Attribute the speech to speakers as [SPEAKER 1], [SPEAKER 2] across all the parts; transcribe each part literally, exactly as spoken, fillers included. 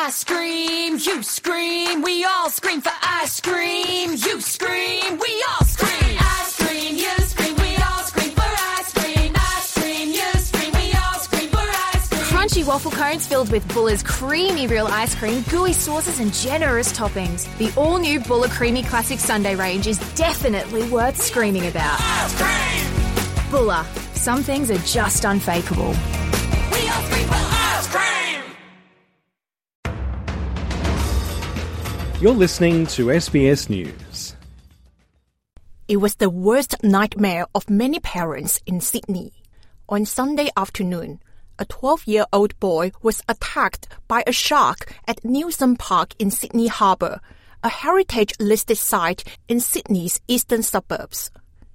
[SPEAKER 1] ice cream, you scream, we all scream for ice cream, you scream, we all scream. Ice cream, you scream, we all scream for ice cream. Ice cream, you scream, we all scream for ice cream.
[SPEAKER 2] Crunchy waffle cones filled with Buller's creamy real ice cream, gooey sauces and generous toppings. The all-new Buller Creamy Classic Sundae range is definitely worth screaming about.
[SPEAKER 1] Ice cream!
[SPEAKER 2] Buller. Some things are just unfakeable.
[SPEAKER 1] We all scream for ice cream!
[SPEAKER 3] You're listening to S B S News.
[SPEAKER 4] It was the worst nightmare of many parents in Sydney. On Sunday afternoon, a twelve-year-old boy was attacked by a shark at Newsom Park in Sydney Harbour, a heritage-listed site in Sydney's eastern suburbs.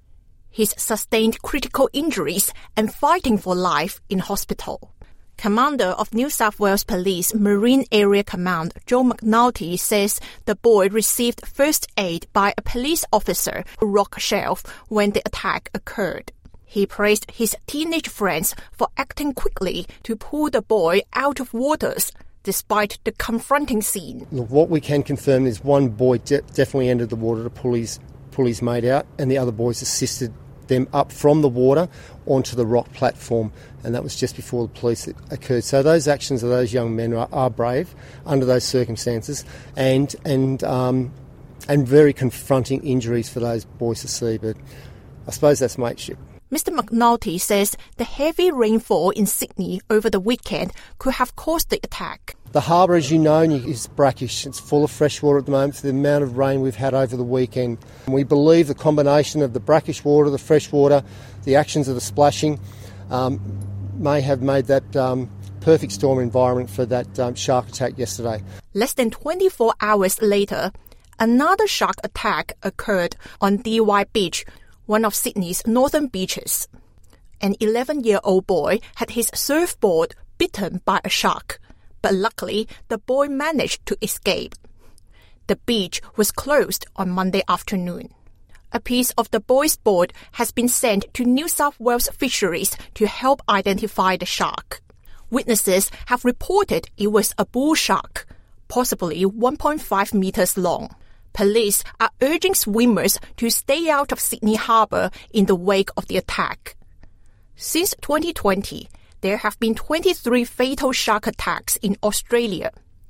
[SPEAKER 4] He's sustained critical injuries and fighting for life in hospital. Commander of New South Wales Police Marine Area Command Joe McNulty says the boy received first aid by a police officer who rock shelf when the attack occurred. He praised his teenage friends for acting quickly to pull the boy out of waters despite the confronting scene.
[SPEAKER 5] Look, what we can confirm is one boy de- definitely entered the water to pull his, pull his mate out, and the other boys assisted them up from the water onto the rock platform, and that was just before the police occurred. So those actions of those young men are, are brave under those circumstances, and and um, and very confronting injuries for those boys to see. But I suppose that's mateship.
[SPEAKER 4] Mister McNulty says the heavy rainfall in Sydney over the weekend could have caused the attack.
[SPEAKER 5] The harbour, as you know, is brackish. It's full of fresh water at the moment for the amount of rain we've had over the weekend. We believe the combination of the brackish water, the fresh water, the actions of the splashing um, may have made that um, perfect storm environment for that um, shark attack yesterday.
[SPEAKER 4] Less than twenty-four hours later, another shark attack occurred on Dee Why Beach, one of Sydney's northern beaches. An eleven-year-old boy had his surfboard bitten by a shark, but luckily the boy managed to escape. The beach was closed on Monday afternoon. A piece of the boy's board has been sent to New South Wales Fisheries to help identify the shark. Witnesses have reported it was a bull shark, possibly one point five metres long. Police are urging swimmers to stay out of Sydney Harbour in the wake of the attack. Since twenty twenty, there have been twenty-three fatal shark attacks in Australia.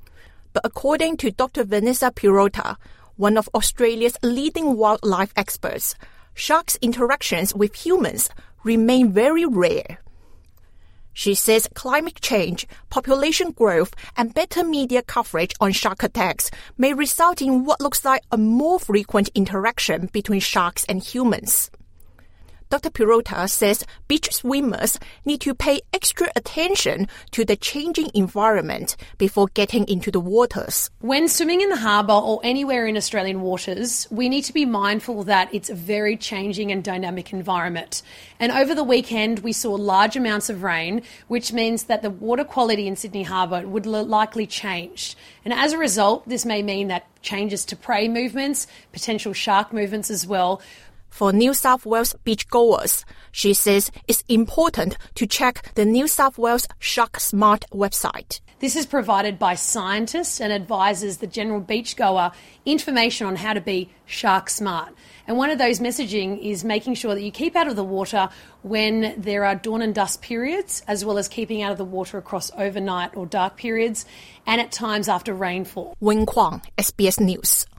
[SPEAKER 4] But according to Doctor Vanessa Pirota, one of Australia's leading wildlife experts, sharks' interactions with humans remain very rare. She says climate change, population growth, and better media coverage on shark attacks may result in what looks like a more frequent interaction between sharks and humans. Doctor Pirota says beach swimmers need to pay extra attention to the changing environment before getting into the waters.
[SPEAKER 6] When swimming in the harbour or anywhere in Australian waters, we need to be mindful that it's a very changing and dynamic environment. And over the weekend, we saw large amounts of rain, which means that the water quality in Sydney Harbour would likely change. And as a result, this may mean that changes to prey movements, potential shark movements as well.
[SPEAKER 4] For New South Wales beachgoers, she says it's important to check the New South Wales Shark Smart website.
[SPEAKER 6] This is provided by scientists and advises the general beachgoer information on how to be shark smart. And one of those messaging is making sure that you keep out of the water when there are dawn and dusk periods, as well as keeping out of the water across overnight or dark periods, and at times after rainfall.
[SPEAKER 4] Wen Kwong, S B S News.